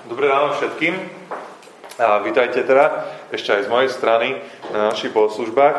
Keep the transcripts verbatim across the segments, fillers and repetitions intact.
Dobré ráno všetkým a vítajte teda ešte aj z mojej strany na našich bohoslužbách.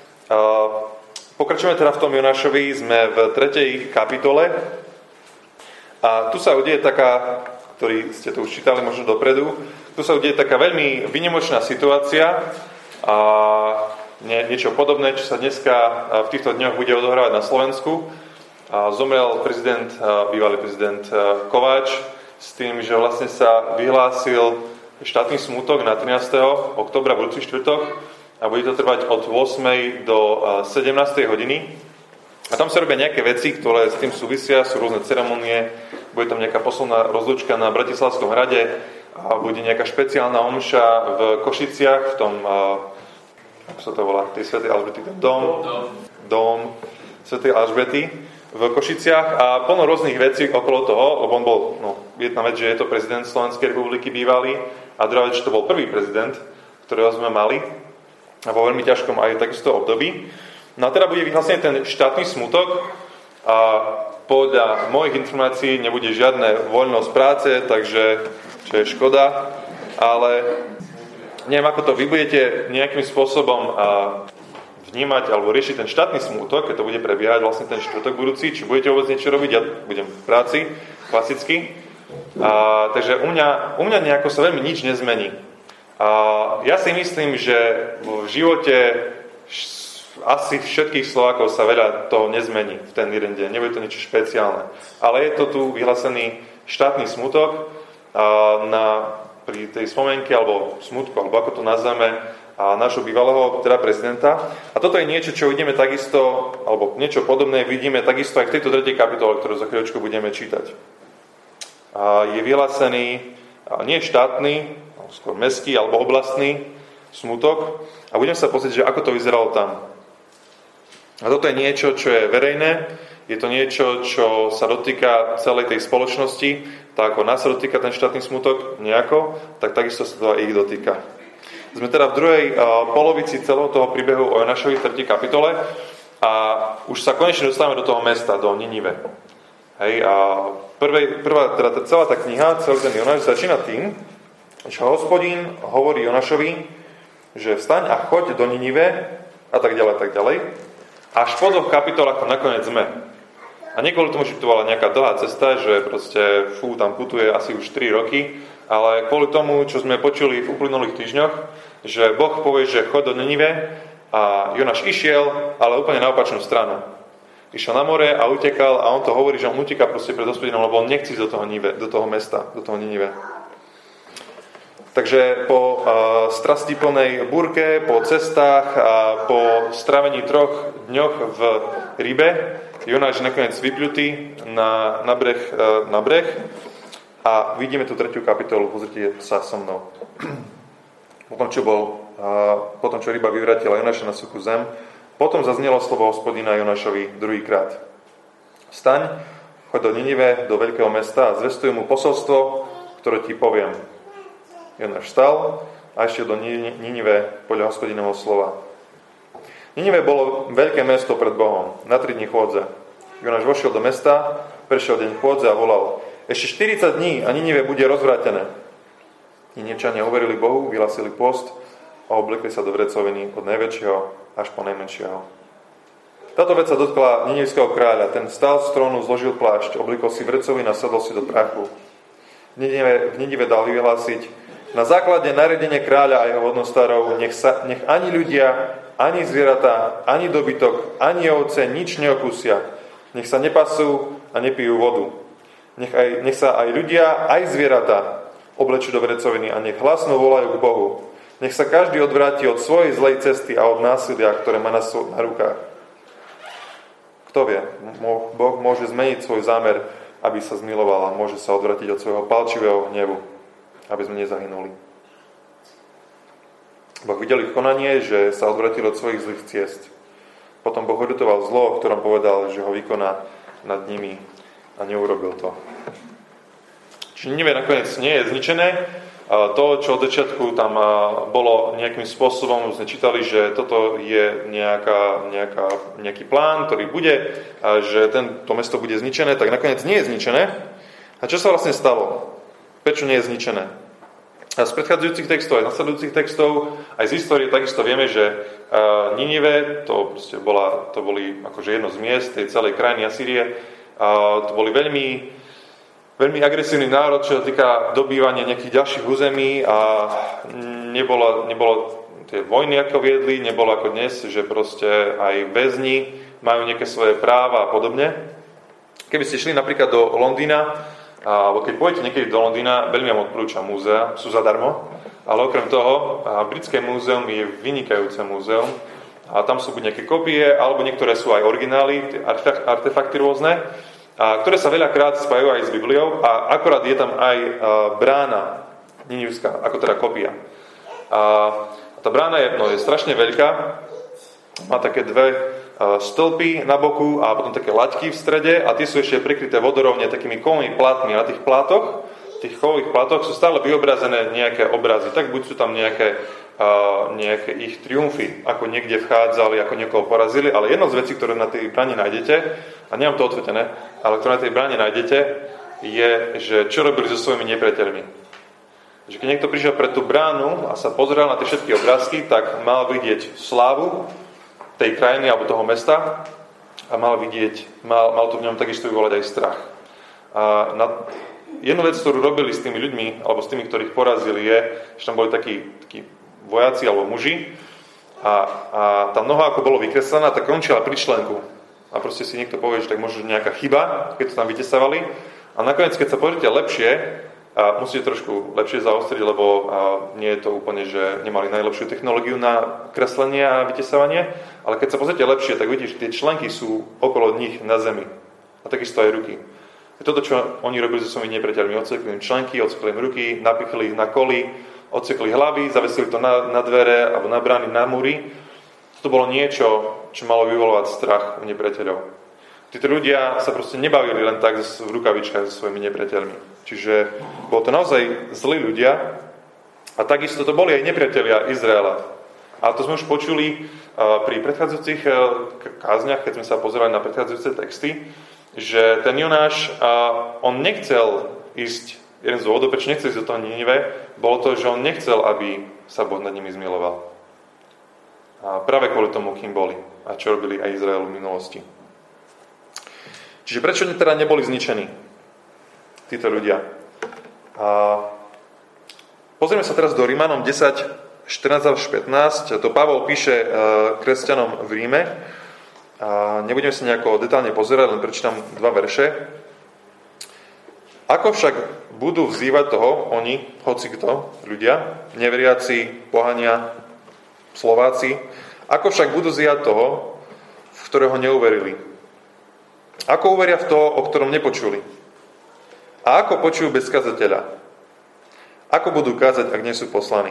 Pokračujeme teda v tom Jonášovi, sme v tretej kapitole a tu sa udeje taká, ktorí ste to už čítali možno dopredu, tu sa udeje taká veľmi výnimočná situácia a nie, niečo podobné, čo sa dneska v týchto dňoch bude odohrávať na Slovensku. Zomrel prezident, bývalý prezident Kováč, s tým, že vlastne sa vyhlásil štátny smutok na trinásteho októbra budúci štvrtok a bude to trvať od ôsmej do sedemnástej hodiny. A tam sa robia nejaké veci, ktoré s tým súvisia, sú rôzne ceremonie, bude tam nejaká posledná rozlúčka na Bratislavskom hrade a bude nejaká špeciálna omša v Košiciach, v tom, ako sa to volá, tej svätej Alžbety, ten dom, dom svätej Alžbety v Košiciach a plno rôznych vecí okolo toho, lebo on bol, no, jedna vec, že je to prezident Slovenskej republiky bývalý a druhá vec, že to bol prvý prezident, ktorého sme mali a vo veľmi ťažkom aj takisto období. No a teda bude vyhlásený ten štátny smutok a podľa mojich informácií nebude žiadne voľnosť práce, takže čo je škoda, ale neviem, ako to vy budete nejakým spôsobom a vnímať alebo riešiť ten štátny smútok, keď to bude prebiehať vlastne ten štvrtok budúci, či budete vôbec niečo robiť, ja budem v práci, klasicky. A, takže u mňa, u mňa nejako sa veľmi nič nezmení. A ja si myslím, že v živote asi všetkých Slovákov sa veľa toho nezmení v ten jeden deň, nebude to niečo špeciálne. Ale je to tu vyhlásený štátny smútok a na, pri tej spomienke alebo smútku, alebo ako to nazveme, a nášho bývalého teda prezidenta. A toto je niečo, čo vidíme takisto, alebo niečo podobné vidíme takisto aj v tejto tretej kapitole, ktorú za chvíľočku budeme čítať. A je vyhlásený nie štátny, skôr mestský alebo oblastný smutok a budeme sa pozrieť, že ako to vyzeralo tam. A toto je niečo, čo je verejné, je to niečo, čo sa dotýka celej tej spoločnosti, tak ako nás sa dotýka ten štátny smutok nejako, tak takisto sa to aj ich dotýka. Sme teda v druhej uh, polovici celého toho príbehu o Jonášovi v tretej kapitole a už sa konečne dostávame do toho mesta, do Ninive. Hej, a prvej, prvá, teda celá tá kniha, celý ten Jonáš začína tým, že Hospodín hovorí Jonášovi, že vstaň a choď do Ninive a tak ďalej, tak ďalej. Až po dvoch kapitolách nakoniec sme. A nie kvôli tomu, že to bola nejaká dlhá cesta, že proste fú, tam putuje asi už tri roky, ale kvôli tomu, čo sme počuli v uplynulých týždňoch, že Boh povie, že choď do Ninive a Jonáš išiel, ale úplne na opačnú stranu. Išiel na more a utekal a on to hovorí, že on uteká proste pred Hospodinom, lebo on nechce ísť do toho, Nive, do toho mesta, do toho Ninive. Takže po uh, strasti plnej búrke, po cestách a po strávení troch dňoch v rybe, Jonáš nakoniec vypľutý na, na, breh, uh, na breh a vidíme tú tretiu kapitolu, pozrite sa so mnou. Potom, čo bol, uh, potom, čo ryba vyvratila Jonáša na suchú zem, potom zaznelo slovo Hospodina Jonášovi druhýkrát. Vstaň, choď do Ninive, do veľkého mesta a zvestuj mu posolstvo, ktoré ti poviem. Jonáš vstal a išiel do Ninive podľa Hospodinovho slova. Ninive bolo veľké mesto pred Bohom, na tri dni chôdze. Jonáš vošiel do mesta, prešiel deň chôdze a volal: ešte štyridsať dní a Ninive bude rozvrátené. Ninivčania uverili Bohu, vyhlásili pôst a oblekli sa do vrecoviny od najväčšieho až po najmenšieho. Táto vec sa dotkla ninivského kráľa. Ten vstal z trónu, zložil plášť, oblikol si vrecovinu a sadol si do prachu. V Ninive, v Ninive dal vyhlásiť: na základe nariadenia kráľa a jeho hodnostárov nech, sa, nech ani ľudia, ani zvieratá, ani dobytok, ani ovce nič neokúsia. Nech sa nepasú a nepijú vodu. Nech, aj, nech sa aj ľudia, aj zvieratá oblečú do vrecoviny a nech hlasno volajú k Bohu. Nech sa každý odvráti od svojej zlej cesty a od násilia, ktoré má na, na rukách. Kto vie, Boh môže zmeniť svoj zámer, aby sa zmiloval a môže sa odvrátiť od svojho palčivého hnevu, aby sme nezahynuli. Boh videl ich konanie, že sa odvrátil od svojich zlých ciest. Potom Boh odutoval zlo, o ktorom povedal, že ho vykoná nad nimi a neurobil to. Čiže Ninive nakoniec nie je zničené. To, čo od začiatku tam bolo nejakým spôsobom, sme čítali, že toto je nejaká, nejaká, nejaký plán, ktorý bude, a že ten, to mesto bude zničené, tak nakoniec nie je zničené. A čo sa vlastne stalo? prečo nie je zničené. A z predchádzajúcich textov, aj z nasledujúcich textov, aj z histórie takisto vieme, že uh, Ninive, to, proste bola, to boli akože jedno z miest tej celej krajiny Asýrie, uh, to boli veľmi, veľmi agresívny národ, čo sa týka dobývania nejakých ďalších území a nebolo, nebolo tie vojny, ako viedli, nebolo ako dnes, že proste aj väzni majú nejaké svoje práva a podobne. Keby ste šli napríklad do Londýna, alebo keď pôjdete niekedy do Londýna, veľmi vám odporúčam múzea, sú zadarmo, ale okrem toho, Britské múzeum je vynikajúce múzeum a tam sú buď nejaké kopie, alebo niektoré sú aj originály, artefakty rôzne, a ktoré sa veľakrát spájajú aj s Bibliou a akorát je tam aj brána ninivská, ako teda kopia. A tá brána je, no, je strašne veľká, má také dve stĺpy na boku a potom také laťky v strede a tie sú ešte prikryté vodorovne takými kovovými plátmi. Na tých plátoch, tých kovových plátoch sú stále vyobrazené nejaké obrazy. Tak buď sú tam nejaké, uh, nejaké ich triumfy, ako niekde vchádzali, ako niekoho porazili, ale jedna z vecí, ktoré na tej bráne nájdete, a nemám to odvetené, ale ktoré na tej bráne nájdete, je, že čo robili so svojimi nepriateľmi. Že keď niekto prišiel pred tú bránu a sa pozeral na tie všetky obrázky, tak mal vidieť slávu tej krajiny alebo toho mesta a mal vidieť, mal, mal to v ňom takisto vyvolať aj strach. A na jednu vec, ktorú robili s tými ľuďmi, alebo s tými, ktorých porazili, je, že tam boli takí, takí vojaci alebo muži a, a tá noha, ako bolo vykreslená, tak končila pri členku. A proste si niekto povie, že tak možno nejaká chyba, keď to tam vytesávali. A nakoniec, keď sa pozrite lepšie, a musíte trošku lepšie zaostriť, lebo nie je to úplne, že nemali najlepšiu technológiu na kreslenie a vytesávanie, ale keď sa pozrite lepšie, tak vidíte, že tie členky sú okolo nich na zemi. A takisto aj ruky. Je toto, čo oni robili so svojimi nepriateľmi. Odsekli im členky, odsekli im ruky, napichli ich na koli, odsekli hlavy, zavesili to na, na dvere alebo na brány, na múry. Toto bolo niečo, čo malo vyvolovať strach u nepriateľov. Títo ľudia sa proste nebavili len tak v rukavičkách so svojimi nepriateľmi. Čiže bolo to naozaj zlí ľudia a takisto to boli aj nepriatelia Izraela. A to sme už počuli pri predchádzajúcich kázniach, keď sme sa pozerali na predchádzajúce texty, že ten Jonáš, on nechcel ísť, jeden z dôvodov, prečo nechcel ísť do toho Ninive, bolo to, že on nechcel, aby sa Boh nad nimi zmiloval. A práve kvôli tomu, kým boli a čo robili aj Izraelu v minulosti. Čiže prečo teda neboli zničení títo ľudia? A pozrieme sa teraz do Rímanom desať, štrnásť až pätnásť. To Pavol píše kresťanom v Ríme. A nebudeme sa nejako detálne pozerať, len prečítam dva verše. Ako však budú vzývať toho, oni, hoci kto, ľudia, neveriaci, pohania, Slováci, ako však budú vzývať toho, v ktorého neuverili? Ako uveria v to, o ktorom nepočuli? A ako počujú bez kazateľa? Ako budú kázať, ak nie sú poslaní?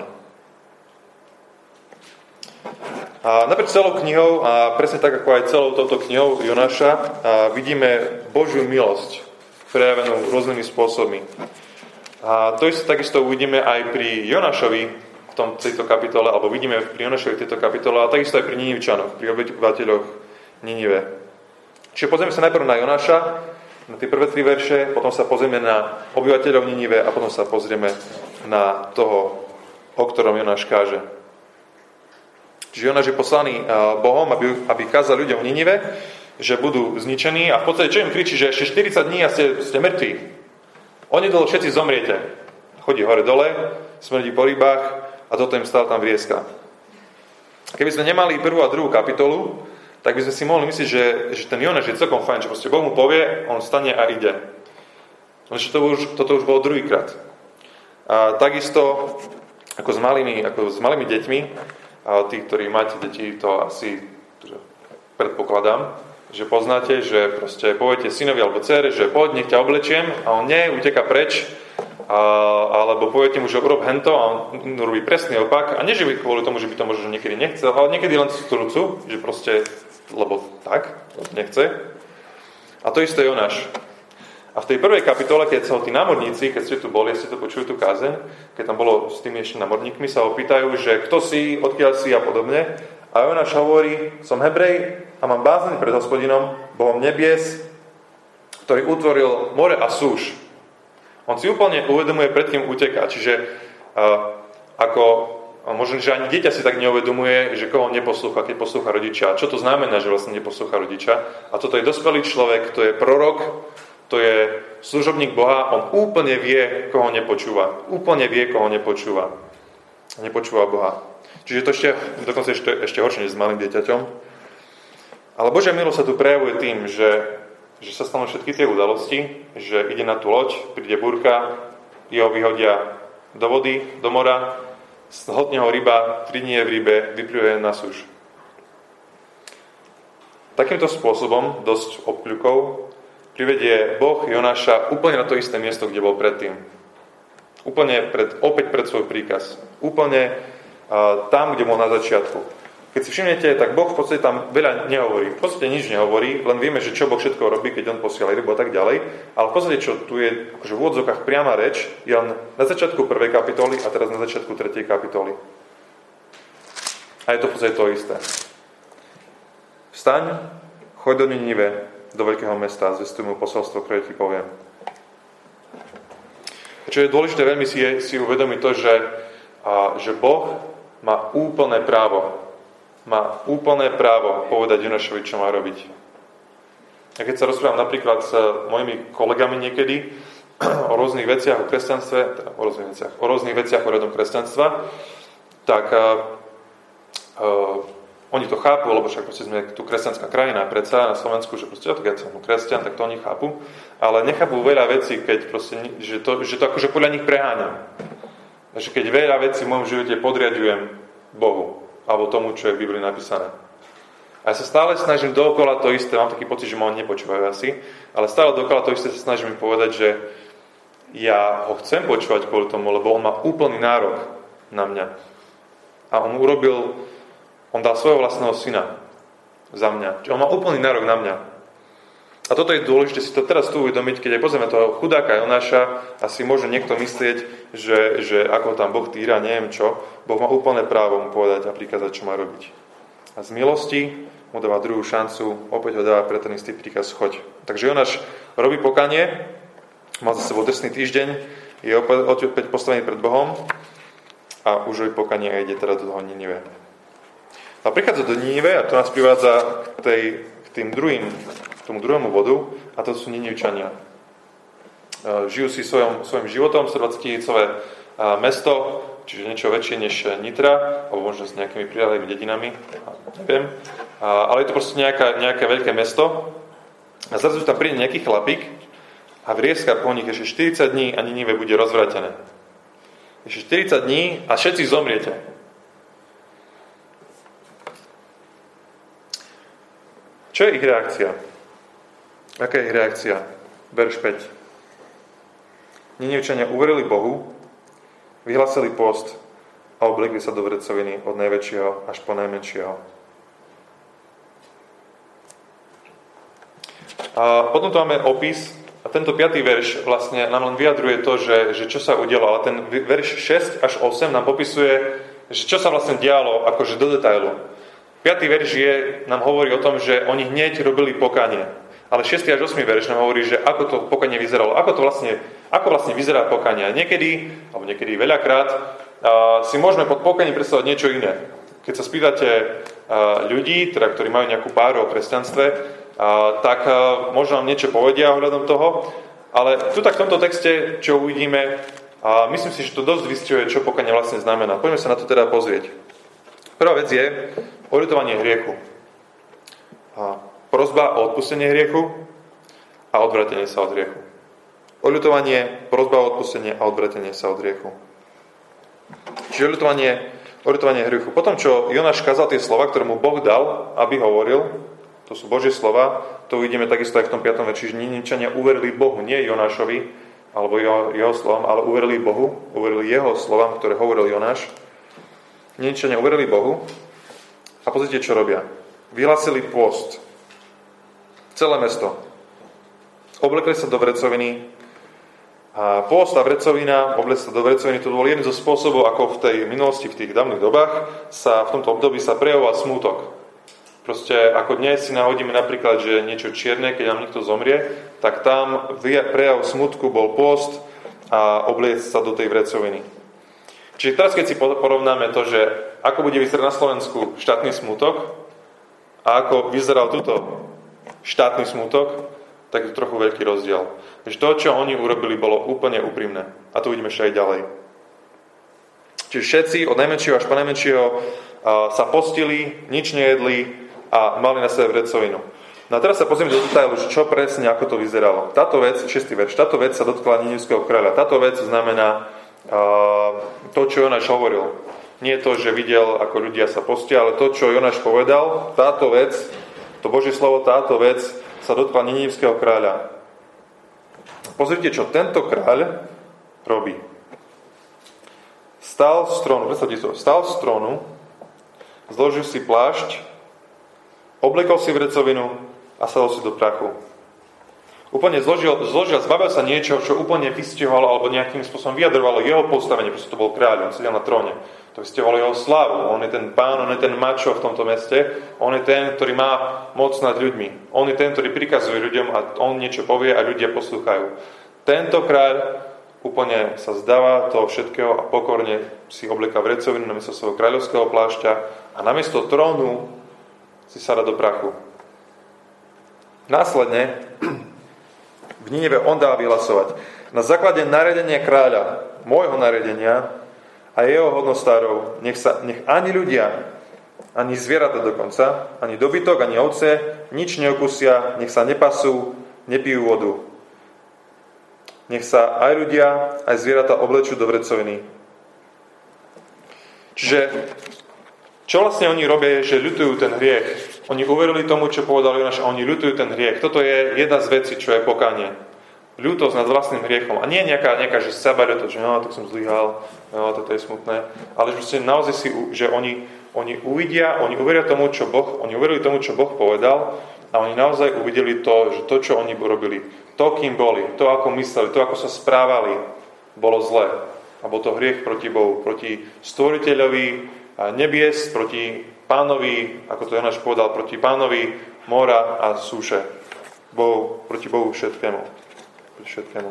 A naprieč celou knihou, a presne tak ako aj celou touto knihou Jonáša, vidíme Božiu milosť prejavenú rôznymi spôsobmi. A to isté takisto uvidíme aj pri Jonášovi v tom, tejto kapitole, alebo vidíme pri Jonášovi v tejto kapitole, a takisto aj pri Ninivčanoch, pri obyvateľoch Ninive. Čiže pozrieme sa najprv na Jonáša, na tie prvé tri verše, potom sa pozrieme na obyvateľov Ninive a potom sa pozrieme na toho, o ktorom Jonáš káže. Čiže Jonáš je poslaný Bohom, aby, aby kázal ľuďom v Ninive, že budú zničení a v podstate čo im kričí, že ešte štyridsať dní a ste, ste mŕtvi. Onedlho všetci zomriete. Chodí hore dole, smrdí po rybách a toto im stále tam vrieska. Keby sme nemali prvú a druhú kapitolu, tak by sme si mohli myslieť, že, že ten Jonáš je celkom fajn, že proste Boh mu povie, on stane a ide. Lenže to už, toto už bolo druhýkrát. A takisto ako s malými, ako s malými deťmi, a tí, ktorí máte deti, to asi predpokladám, že poznáte, že proste poviete synovi alebo dcere, že poď, nech ťa oblečiem, a on nie, uteka preč, a, alebo poviete mu, že urob hento a on robí presný opak. A nie, že kvôli tomu, že by to možno niekedy nechcel, ale niekedy len z trucu, že proste lebo tak, nechce. A to isté Jonáš. A v tej prvej kapitole, keď sa ho tí námorníci, keď ste tu boli, ste to počuli tú kázeň, keď tam bolo s tými ešte námorníkmi, sa ho pýtajú, že kto si, odkiaľ si a podobne. A Jonáš hovorí, som Hebrej a mám bázeň pred Hospodinom, Bohom nebies, ktorý utvoril more a súš. On si úplne uvedomuje, pred kým uteká. Čiže uh, ako, možno, že ani dieťa si tak neuvedomuje, že koho neposlúcha, keď poslúcha rodiča. Čo to znamená, že vlastne neposlúcha rodiča? A toto je dospelý človek, to je prorok, to je služobník Boha, on úplne vie, koho nepočúva. Úplne vie, koho nepočúva. Nepočúva Boha. Čiže to ešte, dokonca ešte, ešte horšie než s malým dieťaťom. Ale Božia milosť sa tu prejavuje tým, že že sa stanú všetky tie udalosti, že ide na tú loď, príde búrka, jeho vyhodia do vody, do mora, zhltne ho ryba, tri dní je v rybe, vypluje na súž. Takýmto spôsobom, dosť obkľukov, privedie Boh Jonáša úplne na to isté miesto, kde bol predtým. Úplne pred, opäť pred svoj príkaz. Úplne uh, tam, kde bol na začiatku. Keď si všimnete, tak Boh v podstate tam veľa nehovorí. V podstate nič nehovorí, len vieme, že čo Boh všetko robí, keď on posiela rybu a tak ďalej. Ale v podstate, čo tu je akože v úvodzovkách priama reč, je len na začiatku prvej kapitoly a teraz na začiatku tretej kapitoly. A je to v podstate to isté. Vstaň, choď do Ninive, do veľkého mesta a zvestuj mu posolstvo, ktoré ti poviem. Čo je dôležité veľmi si, je, si uvedomiť to, že, a, že Boh má úplné právo má úplné právo povedať Jonášovi, čo má robiť. A keď sa rozprávam napríklad s mojimi kolegami niekedy o rôznych veciach o kresťanstve, teda o rôznych veciach, o rôznych veciach o rodom kresťanstva, tak uh, uh, oni to chápu, lebo však proste sme tu kresťanská krajina, predsa na Slovensku, že proste, tak ja som kresťan, tak to oni chápu, ale nechápu veľa vecí, keď proste, že to, že to akože podľa nich preháňam. Že keď veľa vecí v môjom živote podriadujem Bohu, alebo tomu, čo je v Biblii napísané. A ja sa stále snažím dookola to isté, mám taký pocit, že ma on nepočúvajú asi, ale stále dookola to isté sa snažím povedať, že ja ho chcem počúvať kvôli tomu, lebo on má úplný nárok na mňa. A on urobil, on dal svojho vlastného syna za mňa. Čiže on má úplný nárok na mňa. A toto je dôležité si to teraz tu uvedomiť, keď aj pozrieme toho chudáka Jonáša, asi môže niekto myslieť, že, že ako tam Boh týra, neviem čo, Boh má úplné právo mu povedať a prikázať, čo má robiť. A z milosti mu dáva druhú šancu, opäť ho dáva pre ten istý príkaz, choď. Takže Jonáš robí pokanie, má za sebou drsný týždeň, je opäť, opäť postavený pred Bohom a už robí pokanie a ide teda do toho Ninive. A prichádza do Ninive a to nás privádza k, tej, k tým druhým tomu druhému bodu, a to sú Ninivčania. Žijú si svojom, svojim životom, stodvadsaťtisícové mesto, čiže niečo väčšie než Nitra, alebo možno s nejakými priľahlými dedinami, neviem. Ale je to proste nejaká, nejaké veľké mesto. A zrazu tam príde nejaký chlapík a vrieska po nich ešte štyridsať dní a Ninive bude rozvrátené. Ešte štyridsať dní a všetci zomriete. Čo je ich reakcia? Aká je ich reakcia? Verš päť. Ninivčania uverili Bohu, vyhlásili post a obliekli sa do vrecoviny od najväčšieho až po najmenšieho. A potom tu máme opis a tento piatý verš vlastne nám len vyjadruje to, že, že čo sa udialo, ale ten verš šesť až osem nám popisuje, že čo sa vlastne dialo akože do detailu. piatý verš je, nám hovorí o tom, že oni hneď robili pokánie. Ale šiesty až ôsmy verš nám hovorí, že ako to pokánie vyzeralo, ako to vlastne, ako vlastne vyzerá pokánie. Niekedy, alebo niekedy veľakrát, uh, si môžeme pod pokáním predstavovať niečo iné. Keď sa spýtate uh, ľudí, teda, ktorí majú nejakú páru o kresťanstve, uh, tak uh, možno nám niečo povedia ohľadom toho, ale tu tak v tomto texte, čo uvidíme, uh, myslím si, že to dosť vystihuje, čo pokánie vlastne znamená. Poďme sa na to teda pozrieť. Prvá vec je oľutovanie hriechu. Uh, Prosba o odpustenie hriechu a odvratenie sa od hriechu. Oľutovanie, prosba o odpustenie a odvratenie sa od hriechu. Čiže oľutovanie, oľutovanie hriechu. Potom, čo Jonáš kázal tie slova, ktoré mu Boh dal, aby hovoril, to sú Božie slova, to uvidíme takisto aj v tom piatom verši, že Ninivčania uverili Bohu, nie Jonášovi, alebo jeho, jeho slovám, ale uverili Bohu, uverili jeho slovám, ktoré hovoril Jonáš. Ninivčania uverili Bohu a pozrite, čo robia. Vyhlásili pôst. Celé mesto. Oblekli sa do vrecoviny. A pôst a vrecovina, oblekli sa do vrecoviny, to bol jeden zo spôsobov, ako v tej minulosti, v tých dávnych dobách, sa v tomto období sa prejavoval smútok. Proste, ako dnes si nahodíme napríklad, že niečo čierne, keď nám niekto zomrie, tak tam prejav smútku bol pôst a obliecť sa do tej vrecoviny. Čiže teraz, keď si porovnáme to, že ako bude vyzerať na Slovensku štátny smútok a ako vyzeral tuto štátny smútok, tak je trochu veľký rozdiel. Takže to, čo oni urobili, bolo úplne úprimné. A to uvidíme ešte aj ďalej. Čiže všetci, od najmenšieho až po najmenšieho, sa postili, nič nejedli a mali na sebe vrecovinu. No a teraz sa pozrieme do detailu, čo presne, ako to vyzeralo. Táto vec, šiestý verš, táto vec sa dotkla ninivského kráľa. Táto vec znamená uh, to, čo Jonáš hovoril. Nie to, že videl, ako ľudia sa postia, ale to, čo Jonáš povedal, táto vec, to Božie slovo, táto vec sa dotkla ninivského kráľa. Pozrite, čo tento kráľ robí. Stal z trónu, predstavte si to, stal z trónu, zložil si plášť, oblekol si vrecovinu a sadol si do prachu. Úplne zložil, zložil, zbavil sa niečo, čo úplne vysťahovalo alebo nejakým spôsobom vyjadrovalo jeho postavenie, pretože to bol kráľ, on sedel na tróne. To vysťahovalo jeho slávu. On je ten pán, on je ten mačo v tomto meste, on je ten, ktorý má moc nad ľuďmi. On je ten, ktorý prikazuje ľuďom a on niečo povie a ľudia poslúchajú. Tento kráľ úplne sa zdáva toho všetkého a pokorne si oblieka vrecovinu namiesto svojho kráľovského plášťa a namiesto trónu si sadá do prachu. Následne v Nineve on dá vyhlasovať. Na základe nariadenia kráľa, môjho nariadenia a jeho hodnostárov, nech, sa, nech ani ľudia, ani zvieratá dokonca, ani dobytok, ani ovce, nič neokusia, nech sa nepasú, nepijú vodu. Nech sa aj ľudia, aj zvieratá oblečú do vrecoviny. Čiže čo vlastne oni robia, je, že ľutujú ten hriech. Oni uverili tomu, čo povedal Jonáš, a oni ľutujú ten hriech. Toto je jedna z vecí, čo je pokánie. Ľútosť nad vlastným hriechom. A nie nejaká, nejaká že sebaľútosť, že no, tak som zlyhal, no, toto je smutné. Ale že naozaj si, že oni, oni uvidia, oni uveria tomu, čo Boh, oni uverili tomu, čo Boh povedal, a oni naozaj uvideli to, že to, čo oni robili, to, kým boli, to, ako mysleli, to, ako sa správali, bolo zlé. A bol to hriech proti Bohu, proti stvoriteľovi nebies, proti pánovi, ako to Jonáš povedal, proti pánovi mora a súše. Bohu, proti Bohu všetkému. Proti všetkému.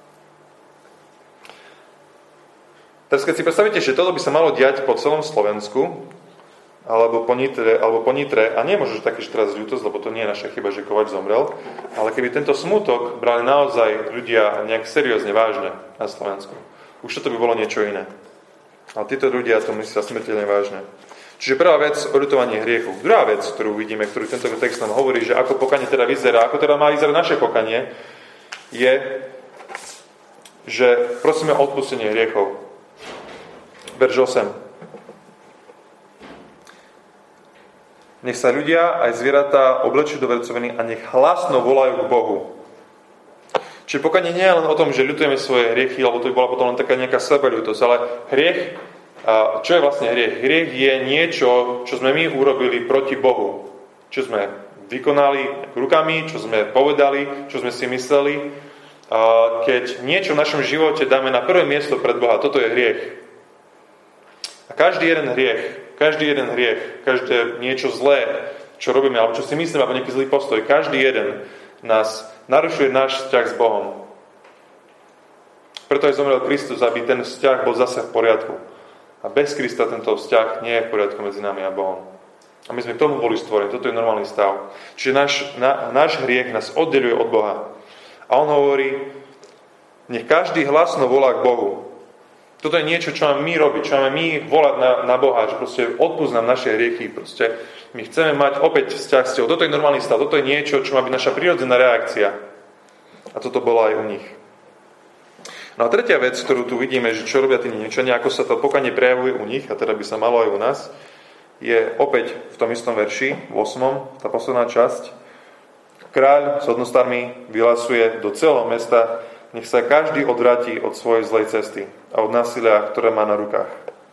Teraz keď si predstavíte, že toto by sa malo diať po celom Slovensku, alebo po Nitre, alebo po Nitre, a nie možno, že taký teraz ľútosť, lebo to nie je naša chyba, že Kovač zomrel, ale keby tento smutok brali naozaj ľudia nejak seriózne, vážne na Slovensku, už toto by bolo niečo iné. Ale títo ľudia to myslia smrteľne vážne. Čiže prvá vec, oľutovanie hriechu. Druhá vec, ktorú vidíme, ktorú tento text nám hovorí, že ako pokanie teda vyzerá, ako teda má vyzerať naše pokanie, je, že prosíme o odpustenie hriechov. Verš osem. Nech sa ľudia aj zvieratá oblečú do vrecoviny a nech hlasno volajú k Bohu. Čiže pokanie nie je len o tom, že ľutujeme svoje hriechy, lebo to by bola potom len taká nejaká sebaľútosť, ale hriech, čo je vlastne hriech? Hriech je niečo, čo sme my urobili proti Bohu. Čo sme vykonali rukami, čo sme povedali, čo sme si mysleli. Keď niečo v našom živote dáme na prvé miesto pred Boha, toto je hriech. A každý jeden hriech, každý jeden hriech, každé niečo zlé, čo robíme, alebo čo si myslíme, alebo nejaký zlý postoj, každý jeden nás narušuje náš vzťah s Bohom. Preto aj zomrel Kristus, aby ten vzťah bol zase v poriadku. A bez Krista tento vzťah nie je v poriadku medzi nami a Bohom. A my sme k tomu boli stvorení. Toto je normálny stav. Čiže náš, na, náš hriech nás oddeľuje od Boha. A on hovorí, nech každý hlasno volá k Bohu. Toto je niečo, čo máme my robiť, čo máme my volať na, na Boha, že proste odpúsť nám naše hriechy. Proste my chceme mať opäť vzťah s Tebou. Toto je normálny stav, toto je niečo, čo má byť naša prirodzená reakcia. A toto bolo aj u nich. No a tretia vec, ktorú tu vidíme, že čo robia tí Ninevčania, ako sa to pokanie prejavuje u nich, a teda by sa malo aj u nás, je opäť v tom istom verši, v ôsmom, tá posledná časť. Kráľ s hodnostármi vyhlasuje do celého mesta, nech sa každý odvráti od svojej zlej cesty a od násilia, ktoré má na rukách.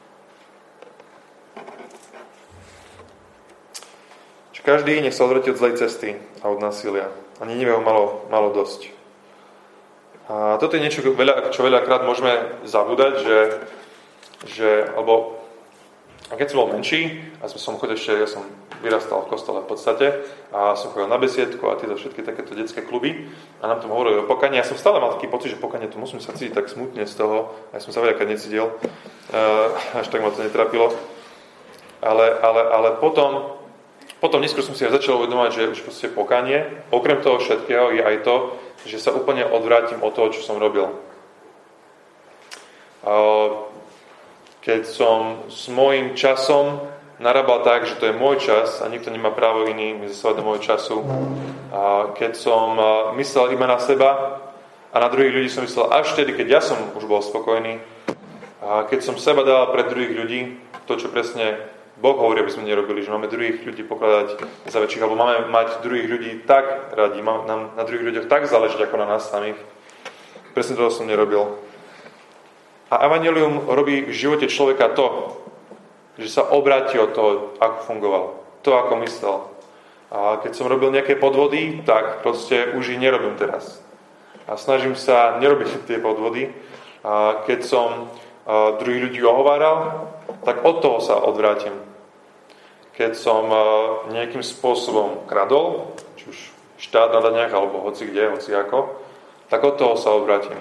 Čiže každý nech sa odvráti od zlej cesty a od násilia. A Nineve ho malo, malo dosť. A toto je niečo, čo veľakrát môžeme zabúdať, že, že alebo A keď som bol menší, a som chodil ešte, ja som vyrastal v kostole v podstate, a som chodil na besiedku a tieto všetky takéto detské kluby a nám tam hovorili o pokáni. Ja som stále mal taký pocit, že pokánie, to musím sa cítiť tak smutne z toho, a ja som sa veľakrát necítil, uh, až tak ma to netrapilo. Ale, ale, ale potom, potom neskôr som si aj začal uvedomovať, že už proste pokánie, okrem toho všetkého, je aj to, že sa úplne odvrátim od toho, čo som robil. Uh, keď som s môjim časom narábal tak, že to je môj čas a nikto nemá právo iný mi zasávať do môjho času. A keď som myslel iba na seba a na druhých ľudí som myslel až vtedy, keď ja som už bol spokojný. A keď som seba dal pre druhých ľudí, to, čo presne Boh hovorí, aby sme nerobili, že máme druhých ľudí pokladať za väčších, alebo máme mať druhých ľudí tak radi, máme nám na druhých ľuďoch tak záležiť ako na nás samých. Presne toho som nerobil. A evanjelium robí v živote človeka to, že sa obráti od toho, ako fungoval, to, ako myslel. A keď som robil nejaké podvody, tak proste už ich nerobím teraz. A snažím sa nerobiť tie podvody. A keď som a, druhých ľudí ohováral, tak od toho sa odvrátim. Keď som a, nejakým spôsobom kradol, či už štát na daniach, alebo hoci kde, hoci ako, tak od toho sa odvrátim.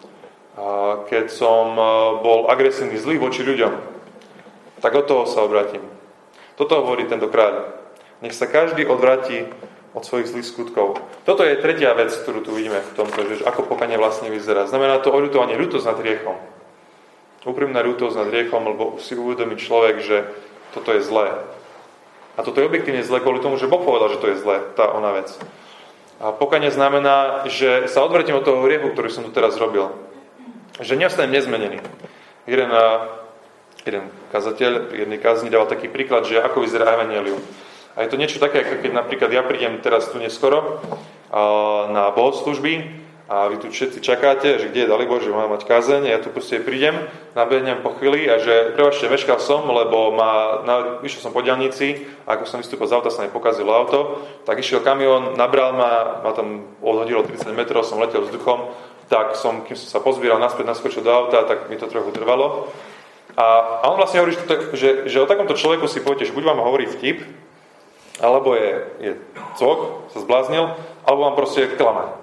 A keď som bol agresívny, zlý voči ľuďom, tak od toho sa obrátim. Toto hovorí tento kráľ. Nech sa každý odvráti od svojich zlých skutkov. Toto je tretia vec, ktorú tu vidíme v tomto, že ako pokánie vlastne vyzerá. Znamená to oľutovanie, ľútosť nad hriechom. Úprimná ľútosť nad hriechom, lebo si uvedomí človek, že toto je zlé. A toto je objektívne zlé kvôli tomu, že Boh povedal, že to je zlé, tá ona vec. A pokánie znamená, že sa odvrátim od toho hriechu, ktorý som tu teraz robil. Že neostanem nezmenený. Jeden, jeden kazateľ pri jednej kázni dával taký príklad, že ako vyzerá evanjelium. A je to niečo také, ako keď napríklad ja prídem teraz tu neskoro na bohoslúžby a vy tu všetci čakáte, že kde je Dalibor, že mám mať kázeň, ja tu proste prídem, nabehnem po chvíli a že prepáčte, meškal som, lebo ma, na, išiel som po diaľnici a ako som vystúpil z auta, sa mi pokazilo auto, tak išiel kamión, nabral ma, ma tam odhodilo tridsať metrov, som letel vzduchom, tak som, kým som sa pozbieral naspäť, naskočil do auta, tak mi to trochu trvalo. A, a on vlastne hovorí, že, že o takomto človeku si poviete, že buď vám hovorí vtip, alebo je, je cok, sa zbláznil, alebo vám proste klame.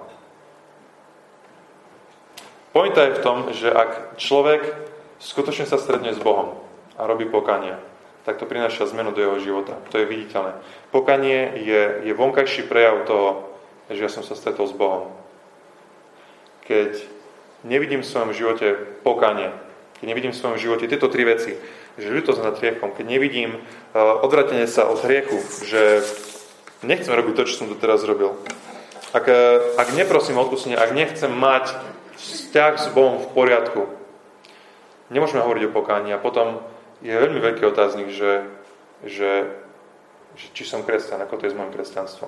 Pointa je v tom, že ak človek skutočne sa stretne s Bohom a robí pokánie, tak to prináša zmenu do jeho života. To je viditeľné. Pokánie je, je vonkajší prejav toho, že ja som sa stretol s Bohom. Keď nevidím v svojom živote pokánie, keď nevidím v svojom živote tieto tri veci, že ľútosť nad hriechom, keď nevidím uh, odvratenie sa od hriechu, že nechcem robiť to, čo som doteraz robil, ak, ak neprosím o odpustenie, ak nechcem mať vzťah s Bohom v poriadku, nemôžeme hovoriť o pokání a potom je veľmi veľký otáznik, že, že, že či som kresťan, ako to je s mojim kresťanstvom.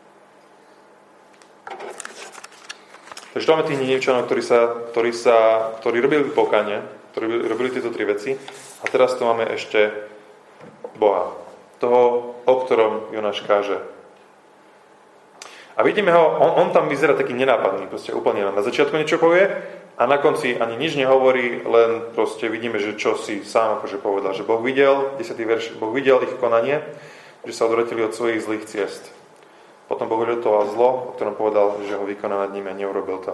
Takže to máme tých Ninevčanov, ktorí, sa, ktorí, sa, ktorí robili pokánie, ktorí robili tieto tri veci. A teraz tu máme ešte Boha. Toho, o ktorom Jonáš káže. A vidíme ho, on, on tam vyzerá taký nenápadný, proste úplne na začiatku niečo povie a na konci ani nič nehovorí, len proste vidíme, že čo si sám akože povedal. Že Boh videl, desiatý verš, Boh videl ich konanie, že sa odvratili od svojich zlých ciest. Potom Boh ľutoval zlo, o ktorom povedal, že ho vykoná nad nimi a neurobil to.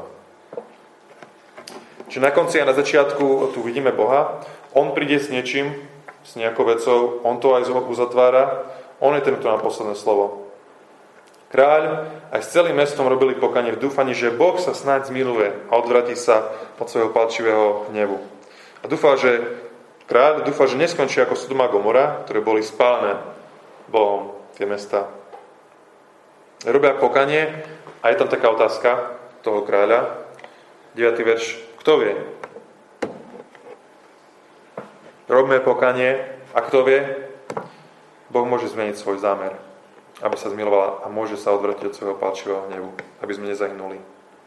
Čiže na konci a na začiatku tu vidíme Boha. On príde s niečím, s nejakou vecou, on to aj uzatvára. On je ten, kto má posledné slovo. Kráľ aj s celým mestom robili pokánie v dúfaní, že Boh sa snáď zmiluje a odvratí sa od svojho palčivého hnevu. A dúfa, že kráľ dúfa, že neskončí ako Sodoma a Gomora, ktoré boli spálené Bohom, tie mesta. Robia pokánie a je tam taká otázka toho kráľa. deviaty verš. Kto vie? Robíme pokánie a kto vie? Boh môže zmeniť svoj zámer, aby sa zmiloval a môže sa odvratiť od svojho palčivého hnevu, aby sme nezahynuli.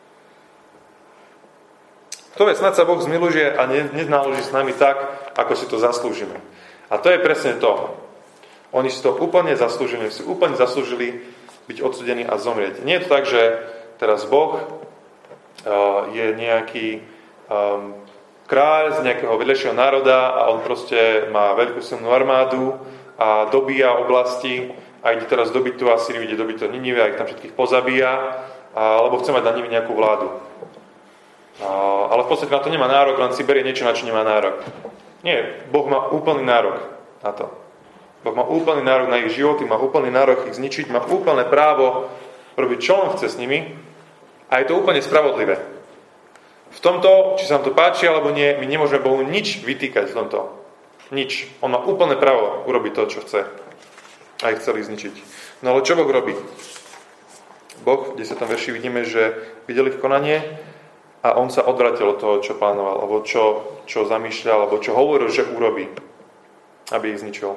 Kto vie, snáď sa Boh zmiluje a nenaloží s nami tak, ako si to zaslúžime. A to je presne to. Oni si to úplne zaslúžili, si úplne zaslúžili byť odsúdení a zomrieť. Nie je to tak, že teraz Boh uh, je nejaký um, kráľ z nejakého vedľajšieho národa a on proste má veľkú silnú armádu a dobíja oblasti a ide teraz dobiť tú Asýriu, ide dobiť to Ninive a ich tam všetkých pozabíja, alebo chce mať na nimi nejakú vládu. A, ale v podstate na to nemá nárok, len si berie niečo, na čo nemá nárok. Nie, Boh má úplný nárok na to. Boh má úplný nárok na ich životy, má úplný nárok ich zničiť, má úplné právo robiť, čo on chce s nimi a je to úplne spravodlivé. V tomto, či sa nám to páči alebo nie, my nemôžeme Bohu nič vytýkať v tomto. Nič. On má úplné právo urobiť to, čo chce. A ich chceli zničiť. No ale čo Boh robí? Boh v desiatom verši vidíme, že videli ich konanie a on sa odvratil od toho, čo plánoval, alebo čo, čo zamýšľal, alebo čo hovoril, že urobí, aby ich zničil.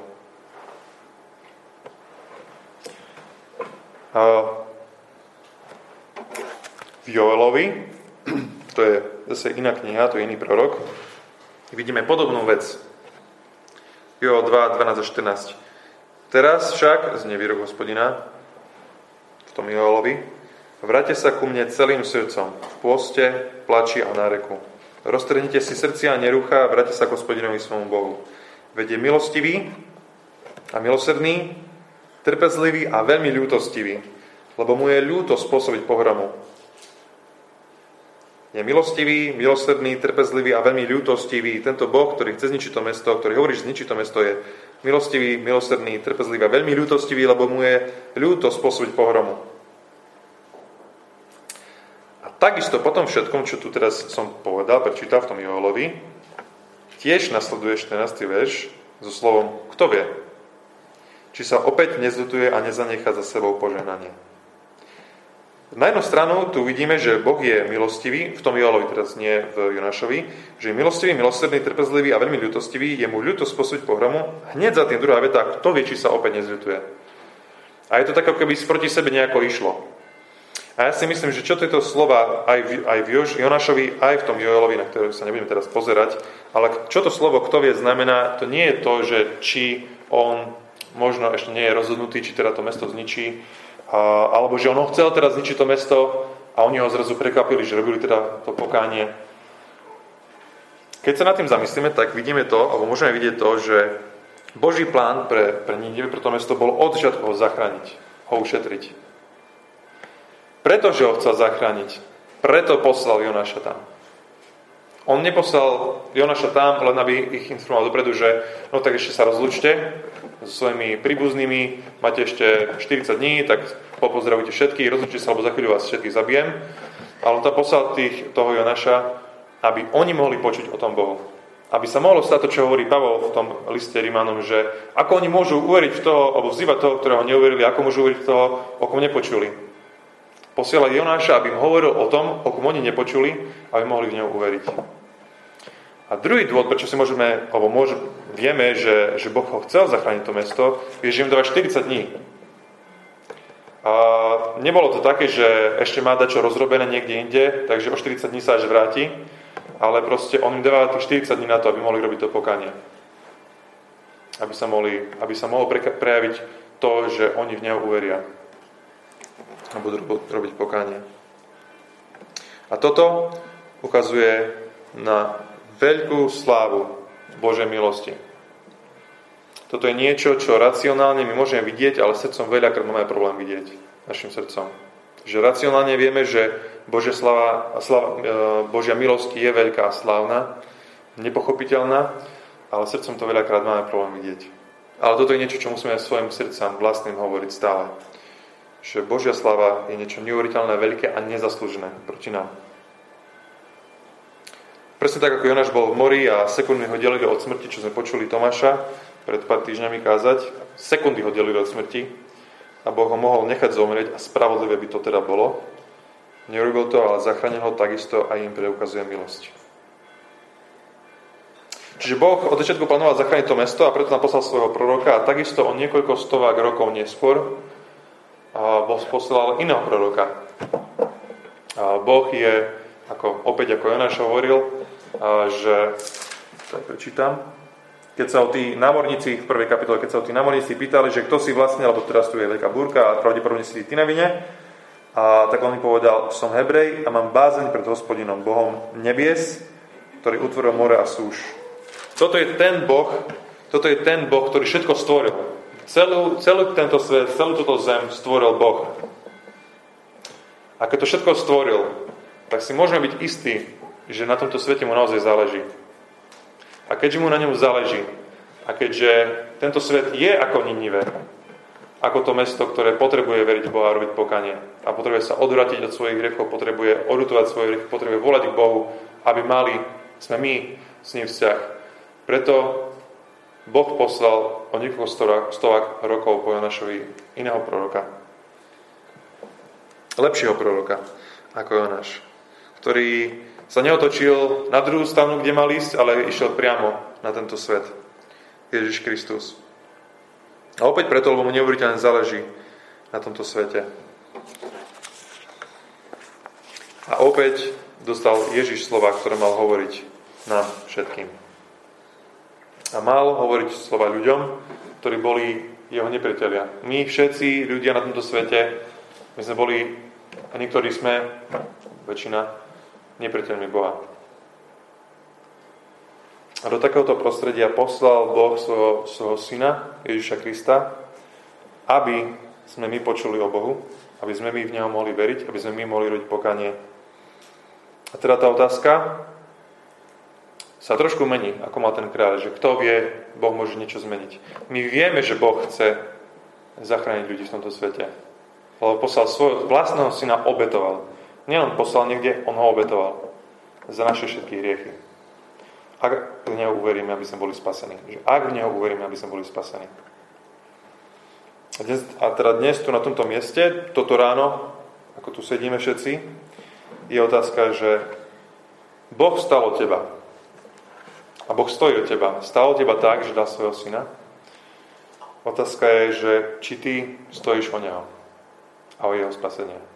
A v Joelovi, to je zase iná kniha, to je iný prorok, vidíme podobnú vec. Joel dva, dvanásť a štrnásť. Teraz však, znie výrok Hospodina, v tom Joelovi, vráťte sa ku mne celým srdcom, v pôste, plači a náreku. Roztrhnite si srdcia a nerucha, vráťte sa k Hospodinovi svojmu Bohu. Veď je milostivý a milosrdný, trpezlivý a veľmi ľútostivý, lebo mu je ľúto spôsobiť pohromu. Je milostivý, milosrdný, trpezlivý a veľmi ľútostivý. Tento Boh, ktorý chce zničiť to mesto, ktorý hovorí, že zničí to mesto, je milostivý, milosrdný, trpezlivý a veľmi ľútostivý, lebo mu je ľúto spôsobiť pohromu. A takisto po tom všetkom, čo tu teraz som povedal, prečítal v tom Joelovi, tiež nasleduje štrnásty verš so slovom kto vie, či sa opäť nezľutuje a nezanechá za sebou požehnanie. Na jednu stranu tu vidíme, že Boh je milostivý, v tom Joelovi, teraz nie v Jonášovi, že je milostivý, milosrdný, trpezlivý a veľmi ľútostivý, je mu ľúto spôsobiť pohromu, hneď za tým druhá veta, kto vie, či sa opäť nezľutuje. A je to tak, ako keby proti sebe nejako išlo. A ja si myslím, že čo tieto slova aj v, aj v Jonášovi, aj v tom Joelovi, na ktoré sa nebudeme teraz pozerať, ale čo to slovo kto vie znamená, to nie je to, že či on možno ešte nie je rozhodnutý, či teda to mesto zničí, A, alebo že on chcel teraz zničiť to mesto a oni ho zrazu prekvapili, že robili teda to pokánie. Keď sa nad tým zamyslíme, tak vidíme to, alebo môžeme vidieť to, že Boží plán pre, pre Ninive, pre to mesto bol od začiatku ho zachrániť, ho ušetriť. Pretože ho chcel zachrániť, preto poslal Jonáša tam. On neposlal Jonáša tam, len aby ich informoval dopredu, že no tak ešte sa rozlúčte so svojimi príbuznými, máte ešte štyridsať dní, tak popozdravujte všetkých, rozlúčte sa, lebo za chvíľu vás všetkých zabijem. Ale on tam poslal tých, toho Jonáša, aby oni mohli počuť o tom Bohu. Aby sa mohlo stať to, čo hovorí Pavol v tom liste Rimanom, že ako oni môžu uveriť v toho, alebo vzývať toho, ktorého neuverili, ako môžu uveriť v toho, o kom nepočuli. Posielali Jonáša, aby im hovoril o tom, o kom oni nepočuli, aby mohli v neho uveriť. A druhý dôvod, prečo si môžeme, alebo môže, vieme, že, že Boh ho chcel zachrániť to mesto, je, že im dáva štyridsať dní. A nebolo to také, že ešte má dať čo rozrobené niekde inde, takže o štyridsať dní sa až vráti, ale proste on im dáva tých štyridsať dní na to, aby mohli robiť to pokánie. Aby sa, mohli, aby sa mohlo prejaviť to, že oni v neho uveria. A budú robiť pokánie. A toto ukazuje na veľkú slávu Božej milosti. Toto je niečo, čo racionálne my môžeme vidieť, ale srdcom veľakrát máme problém vidieť. Našim srdcom. Že racionálne vieme, že Božia, slava, slava, Božia milosť je veľká a slávna, nepochopiteľná, ale srdcom to veľakrát máme problém vidieť. Ale toto je niečo, čo musíme svojim srdcom vlastným hovoriť stále. Že Božia sláva je niečo neuveriteľné, veľké a nezaslúžené proti nám. Presne tak, ako Jonáš bol v mori a sekundy ho delili od smrti, čo sme počuli Tomáša pred pár týždňami kázať, sekundy ho delili od smrti a Boh ho mohol nechať zomrieť a spravodlivé by to teda bolo. Neurobil to, ale zachránil ho takisto a im preukazuje milosť. Čiže Boh od začiatku plánoval zachrániť to mesto a preto nám poslal svojho proroka a takisto o niekoľko stovák rokov neskôr a Boh poslal iného proroka. A Boh je, ako, opäť ako Jonáš hovoril, a že, tak prečítam, keď sa o tí námorníci v prvej kapitole, keď sa o tí námorníci pýtali, že kto si vlastne, lebo teraz tu je veľká búrka a pravdepodobne si ty na vine, a tak on mi povedal, som Hebrej a mám bázeň pred Hospodinom, Bohom nebies ktorý utvoril more a súš. Toto je ten Boh, toto je ten Boh, ktorý všetko stvoril. Celú, celý tento svet, celú túto zem stvoril Boh. A keď to všetko stvoril, tak si môžeme byť istí, že na tomto svete mu naozaj záleží. A keďže mu na ňom záleží, a keďže tento svet je ako Ninive, ako to mesto, ktoré potrebuje veriť v Boha a robiť pokanie, a potrebuje sa odvrátiť od svojich hriechov, potrebuje odutovať svoje hriechy, potrebuje volať k Bohu, aby mali, sme my s ním vzťah. Preto Boh poslal o niekoľko stovák rokov po Jonášovi iného proroka. Lepšieho proroka ako Jonáš, ktorý sa neotočil na druhú stranu, kde mal ísť, ale išiel priamo na tento svet. Ježiš Kristus. A opäť preto, lebo mu neuveriteľne záleží na tomto svete. A opäť dostal Ježiš slova, ktoré mal hovoriť nám všetkým. A mal hovoriť slova ľuďom, ktorí boli jeho nepriatelia. My všetci ľudia na tomto svete, my sme boli, a niektorí sme, väčšina, nepriateľmi Boha. A do takéhoto prostredia poslal Boh svojho, svojho syna, Ježiša Krista, aby sme my počuli o Bohu, aby sme my v Neho mohli veriť, aby sme my mohli robiť pokánie. A teda tá otázka sa trošku mení, ako mal ten kráľ, že kto vie, Boh môže niečo zmeniť. My vieme, že Boh chce zachrániť ľudí v tomto svete. Lebo poslal svojho vlastného syna, obetoval. Nie on poslal niekde, on ho obetoval za naše všetky hriechy. Ak v Neho uveríme, aby sme boli spasení. Že ak v Neho uveríme, aby sme boli spasení. A, dnes, a teda dnes tu na tomto mieste, toto ráno, ako tu sedíme všetci, je otázka, že Boh stal od teba. A Boh stojí od teba. Stal od teba tak, že dal svojho syna. Otázka je, že či ty stojíš o Neho a o jeho spasenie.